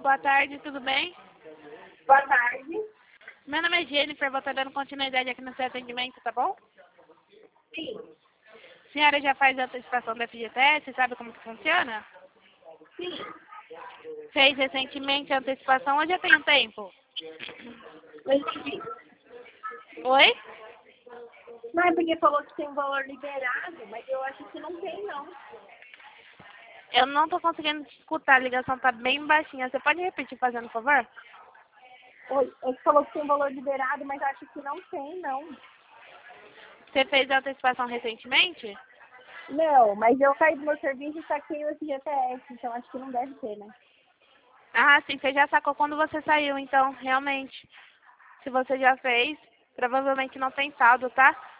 Boa tarde, tudo bem? Boa tarde. Meu nome é Jennifer, vou estar dando continuidade aqui no seu atendimento, tá bom? Sim. A senhora já faz a antecipação da FGTS, sabe como que funciona? Sim. Fez recentemente a antecipação ou já tem um tempo? Não entendi. Oi? Não é porque falou que tem um valor liberado, mas eu acho que não tem, não. Eu não tô conseguindo te escutar, a ligação tá bem baixinha. Você pode repetir, fazendo favor? Oi, ele falou que tem um valor liberado, mas eu acho que não tem, não. Você fez a antecipação recentemente? Não, mas eu caí do meu serviço e saquei o FGTS, então acho que não deve ter, né? Ah, sim, você já sacou quando você saiu, então, realmente. Se você já fez, provavelmente não tem saldo, tá?